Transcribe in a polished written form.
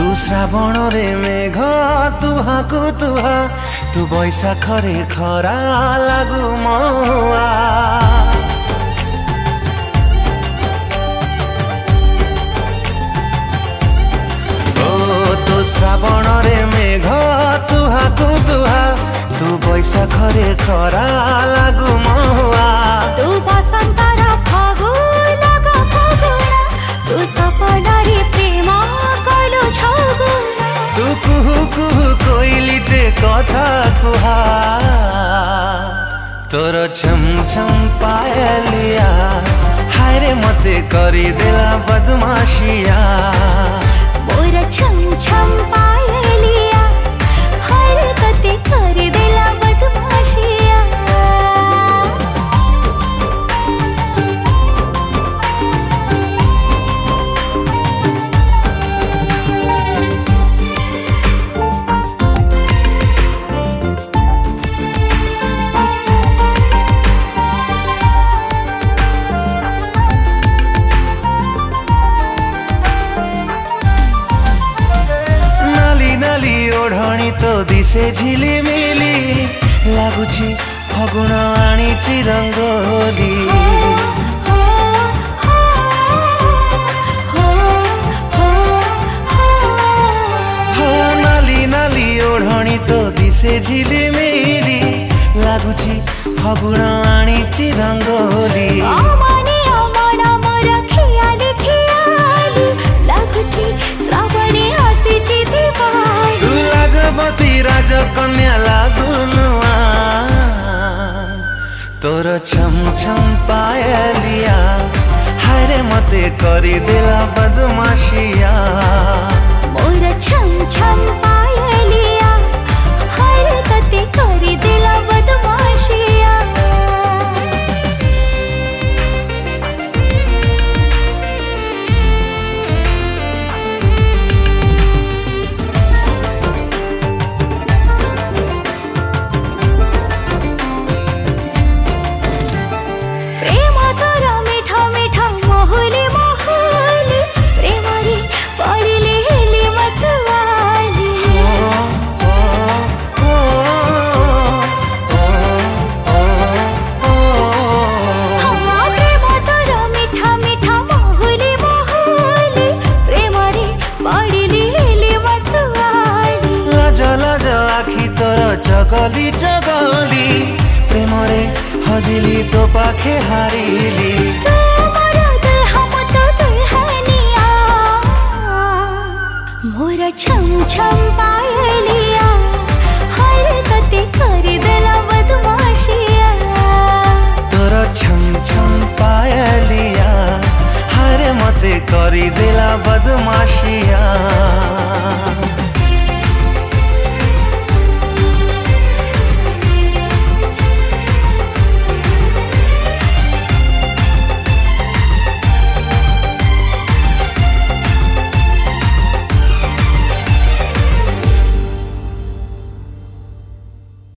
श्रावण रे मेघ तुहाकु तुहा तू बैशाखरे खरा लागु महुआ तू श्रावण रे मेघ तुहाकु तुहा तू बैशाखरे खरा लागु महुआ तू बसंतर फगुन फगुना तू सपनारे प्रेम कलु छगुना तू कुहु कुहु कोइलिटे कथा कुहा तोर छम छम पायलिया हाय रे मते करी देला बदमाशिया मोर छम छम पायलिया हर कते कर देला बदमाशिया तो दिसे झिलिमिली लागुछि फगुण आनिछि रंगोली नाली नाली ओढ़णी तो दिसे झिलिमिली लागुछि फगुण आनिछि रंगोली राजवती राजकन्या लागुनुआ तोर छम छम पायलिया हाय रे मते करी देला बदमाशिया मोर छम छम पायलिया हर कते करी देला बदमाशिया जगली जगली प्रेम रे हजिली तो पाखे हारिली मोर छम छम पायलिया हर कते कर देला बदमाशिया तोर छम छम पायलिया हरे मते करी देला बदमाशिया।